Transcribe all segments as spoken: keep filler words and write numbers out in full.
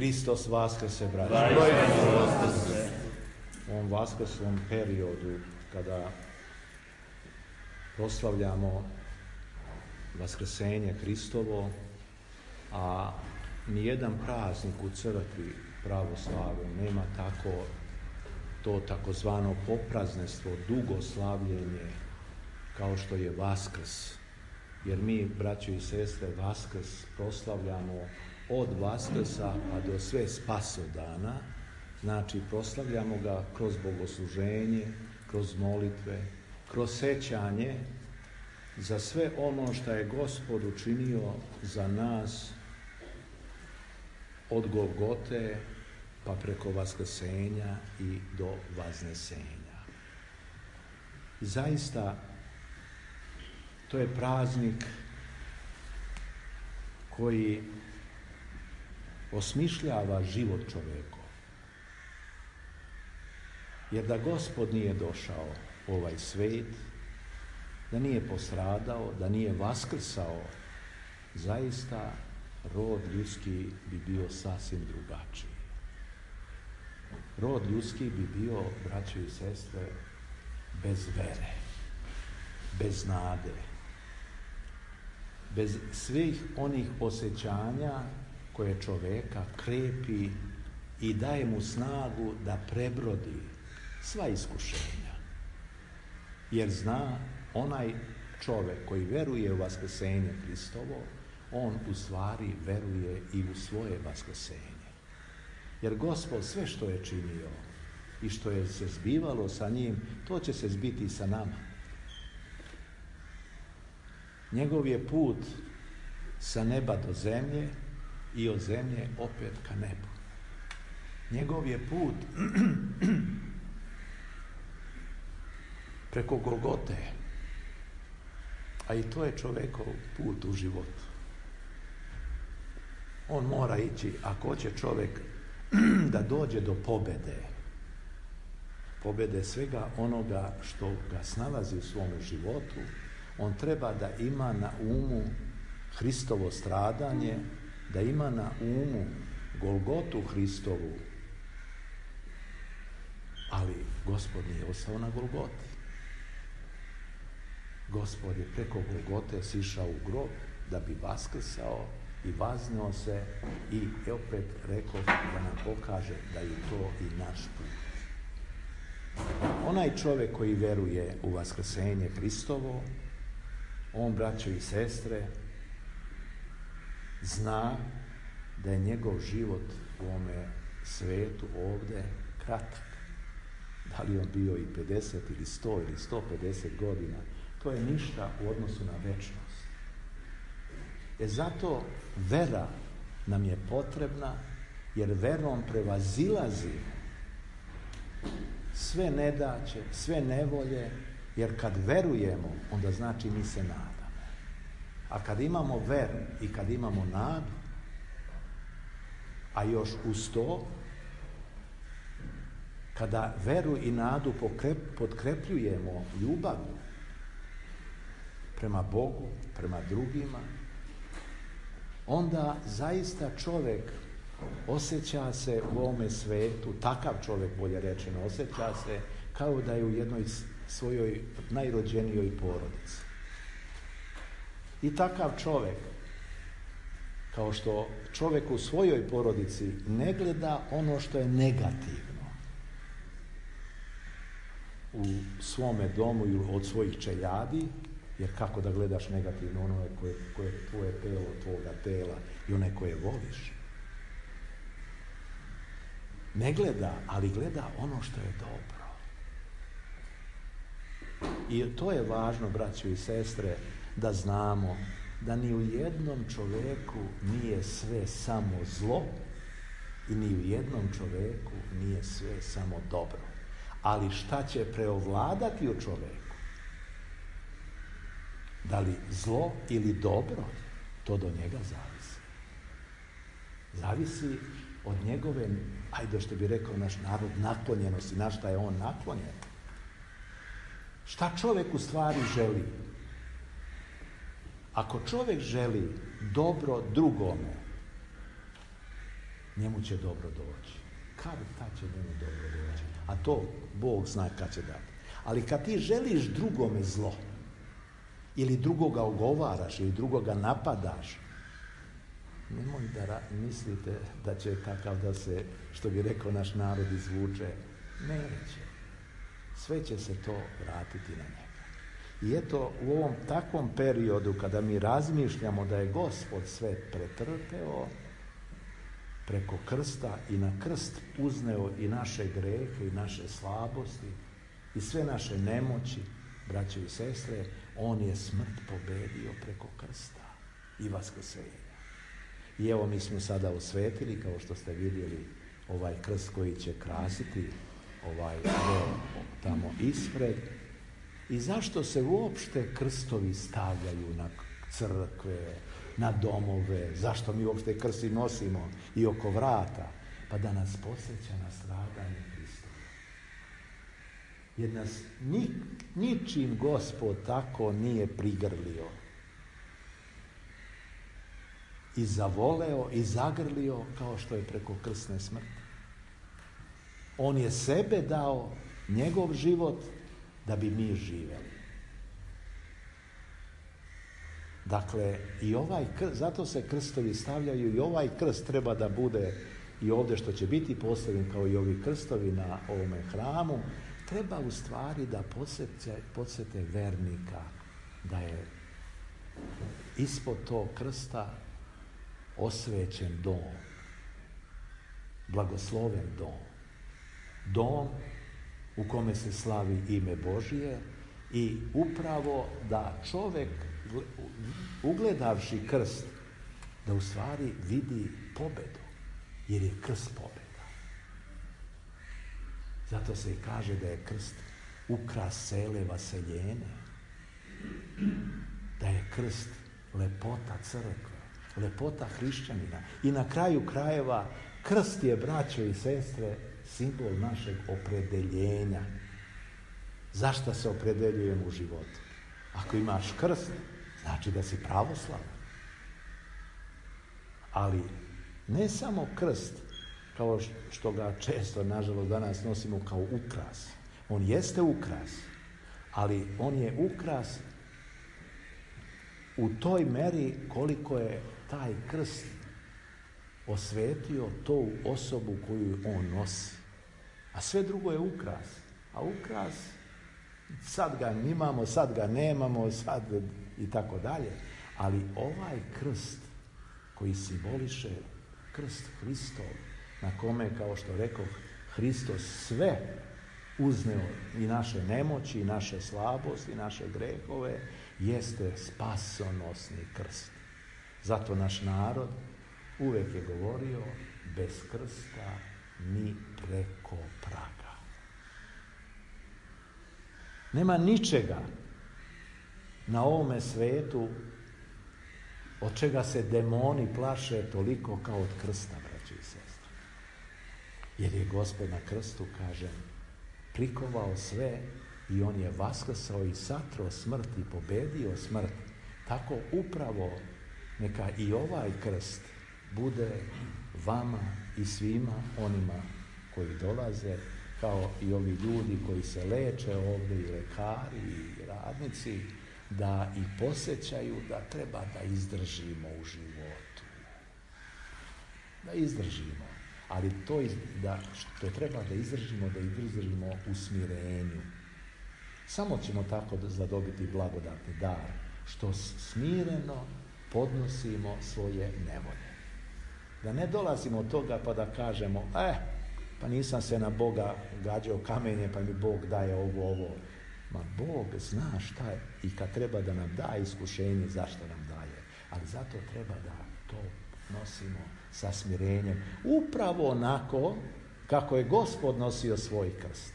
Hristos vaskrse, braćo. U ovom vaskrsnom periodu, kada proslavljamo vaskrsenje Hristovo, a nijedan praznik u crkvi pravoslavlja nema tako to takozvano popraznestvo, dugo slavljenje kao što je Vaskrs. Jer mi, braćo i sestre, Vaskrs proslavljamo od Vaskrsa pa do sve spasodana. Znači, proslavljamo ga kroz bogosluženje, kroz molitve, kroz sećanje za sve ono što je Gospod učinio za nas od Golgote pa preko vaskrsenja i do vaznesenja. Zaista, to je praznik koji osmišljava život čovjeka. Jer da Gospod nije došao u ovaj svijet, da nije postradao, da nije vaskrsao, zaista rod ljudski bi bio sasvim drugačiji. Rod ljudski bi bio, braćo i sestre, bez vere, bez nade, bez svih onih osjećanja koje čovjeka krepi i daje mu snagu da prebrodi sva iskušenja. Jer zna, onaj čovjek koji veruje u vaskrsenje Hristovo, on u stvari veruje i u svoje vaskrsenje. Jer Gospod sve što je činio i što je se zbivalo sa njim, to će se zbiti i sa nama. Njegov je put sa neba do zemlje i od zemlje opet ka nebu. Njegov je put preko Golgote, a i to je čovjekov put u životu. On mora ići, ako hoće čovjek da dođe do pobjede, pobjede svega onoga što ga snalazi u svom životu, on treba da ima na umu Hristovo stradanje, da ima na umu Golgotu Hristovu, ali Gospod nije ostao na Golgoti. Gospod je preko Golgote sišao u grob da bi vaskrsao i vazneo se i opet rekao da nam pokaže da je to i naš put. Onaj čovjek koji veruje u vaskrsenje Hristovo, on, braćo i sestre, zna da je njegov život u ovome svetu ovdje kratak. Da li on bio i pedeset ili sto ili sto pedeset godina, to je ništa u odnosu na večnost. E zato vera nam je potrebna, jer verom prevazilazi sve nedaće, sve nevolje, jer kad verujemo, onda znači mi se nadamo. A kad imamo veru i kad imamo nadu, a još uz to, kada veru i nadu potkrepljujemo ljubavlju prema Bogu, prema drugima, onda zaista čovjek osjeća se u ovome svetu, takav čovjek, bolje rečeno, osjeća se kao da je u jednoj svojoj najrođenijoj porodici. I takav čovjek, kao što čovjek u svojoj porodici ne gleda ono što je negativno u svome domu ili od svojih čeljadi, jer kako da gledaš negativno ono koje, koje je tvoje telo, tvoga tela i one koje voliš. Ne gleda, ali gleda ono što je dobro. I to je važno, braćo i sestre, da znamo da ni u jednom čovjeku nije sve samo zlo i ni u jednom čovjeku nije sve samo dobro. Ali šta će preovladati u čovjeku? Da li zlo ili dobro, to do njega zavisi. Zavisi od njegove, ajde što bi rekao naš narod, naklonjenosti, na šta je on naklonjen. Šta čovjek u stvari želi? Ako čovjek želi dobro drugome, njemu će dobro doći. Kad ta će njemu dobro doći? A to Bog zna kad će dati. Ali kad ti želiš drugome zlo, ili drugoga ogovaraš, ili drugoga napadaš, nemoj da ra- mislite da će takav da se, što bi rekao naš narod, izvuče. Neće. Sve će se to vratiti na njega. I eto, u ovom takvom periodu kada mi razmišljamo da je Gospod sve pretrpeo preko krsta i na krst uzneo i naše grehe i naše slabosti i sve naše nemoći, braćo i sestre, on je smrt pobedio preko krsta i vaskrsenja. I evo mi smo sada osvetili, kao što ste vidjeli, ovaj krst koji će krasiti ovaj tamo ispred. I zašto se uopšte krstovi stavljaju na crkve, na domove? Zašto mi uopšte krsti nosimo i oko vrata? Pa da nas podsjeća na stradanje Hristova. Jer nas ni, ničim Gospod tako nije prigrlio i zavoleo i zagrlio kao što je preko krsne smrti. On je sebe dao, njegov život, da bi mi živjeli. Dakle, i ovaj krst, zato se krstovi stavljaju i ovaj krst treba da bude i ovdje što će biti postavljen kao i ovi krstovi na ovome hramu, treba u stvari da podsjete, podsjete vernika da je ispod tog krsta osvećen dom, blagosloven dom, dom u kome se slavi ime Božije i upravo da čovjek ugledavši krst da u stvari vidi pobedu, jer je krst pobjeda. Zato se i kaže da je krst ukras cele vaseljene, da je krst lepota crkve, lepota hrišćanina. I na kraju krajeva krst je, braćo i sestre, simbol našeg opredeljenja. Zašto se opredeljujemo u životu? Ako imaš krst, znači da si pravoslavan. Ali ne samo krst, kao što ga često, nažalost, danas nosimo kao ukras. On jeste ukras, ali on je ukras u toj meri koliko je taj krst osvetio tu osobu koju on nosi. A sve drugo je ukras. A ukras, sad ga imamo, sad ga nemamo, sad i tako dalje. Ali ovaj krst koji simboliše krst Hristov, na kome, kao što rekao, Hristos sve uzneo, i naše nemoći, i naše slabosti, i naše grehove, jeste spasonosni krst. Zato naš narod uvijek je govorio, bez krsta ni preko praga. Nema ničega na ovome svetu od čega se demoni plaše toliko kao od krsta, braći i sestre. Jer je Gospod na krstu, kažem, prikovao sve i on je vaskrsao i satro smrt i pobedio smrt. Tako upravo neka i ovaj krst bude vama i svima onima koji dolaze, kao i ovi ljudi koji se leče ovdje, i lekari i radnici, da i posjećaju da treba da izdržimo u životu. Da izdržimo. Ali to da, što treba da izdržimo, da izdržimo u smirenju. Samo ćemo tako zadobiti blagodatni dar, što smireno podnosimo svoje nevolje. Da ne dolazimo od toga pa da kažemo, eh, pa nisam se na Boga gađao kamenje, pa mi Bog daje ovo, ovo. Ma Bog zna šta je i kad treba da nam da iskušenje, zašto nam daje. Ali zato treba da to nosimo sa smirenjem. Upravo onako kako je Gospod nosio svoj krst.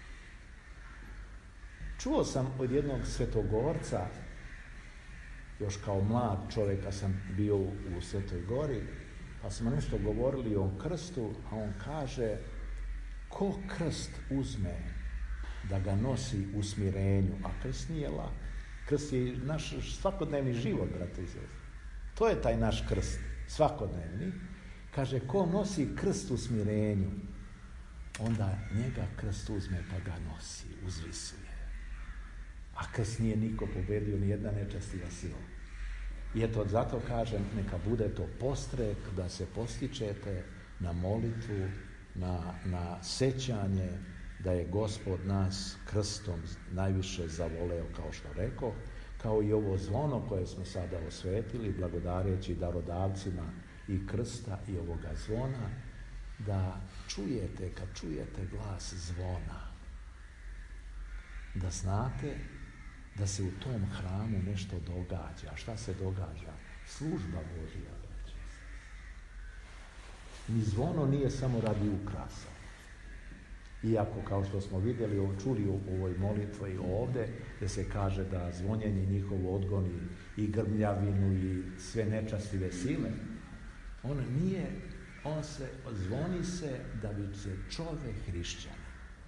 Čuo sam od jednog svetogorca, još kao mlad čovjek sam bio u Svetoj Gori, pa smo nešto govorili o krstu, a on kaže, ko krst uzme da ga nosi u smirenju, a krst nije lak. Krst je naš svakodnevni život, brate i sestre. To je taj naš krst, svakodnevni. Kaže, ko nosi krst u smirenju, onda njega krst uzme pa ga nosi, uzvisuje. A krst nije niko pobedio, ni jedna nečastiva sila. I eto, zato kažem, neka bude to postrek da se postičete na molitvu, na, na sećanje da je Gospod nas krstom najviše zavoleo, kao što rekao, kao i ovo zvono koje smo sada osvetili, blagodareći darodavcima i krsta i ovoga zvona, da čujete, kad čujete glas zvona, da znate da se u tom hramu nešto događa. Šta se događa? Služba Božja. Ni zvono nije samo radi ukrasa. Iako, kao što smo vidjeli, čuli u ovoj molitvi i ovdje, gdje se kaže da zvonjenje njihovo odgoni i grmljavinu i sve nečastive sile, on nije, on se, zvoni se da bi se čovjek hrišćan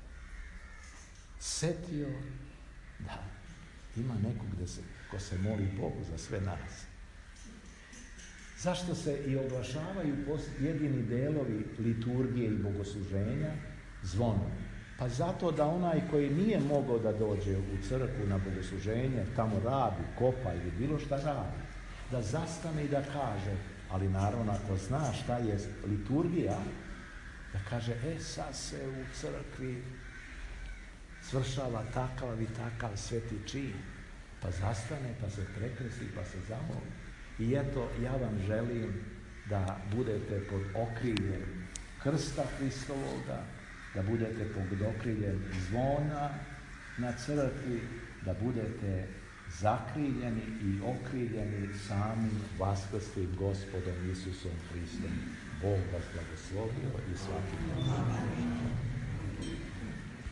setio da ima nekog gdje se, ko se moli Bogu za sve nas. Zašto se i oglašavaju jedini delovi liturgije i bogosluženja zvonom? Pa zato da onaj koji nije mogao da dođe u crkvu na bogosluženje, tamo radi, kopa ili bilo šta radi, da zastane i da kaže, ali naravno ako zna šta je liturgija, da kaže, e sad se u crkvi svršava takav i takav sveti čin, pa zastane, pa se prekresti, pa se zamoli. I eto, ja vam želim da budete pod okriljem krsta Hristovoga, da budete pod okriljem zvona na crkvi, da budete zakriljeni i okriljeni samim vaskrslim Gospodom Isusom Hristom. Bog vas blagoslovio i svaki dan.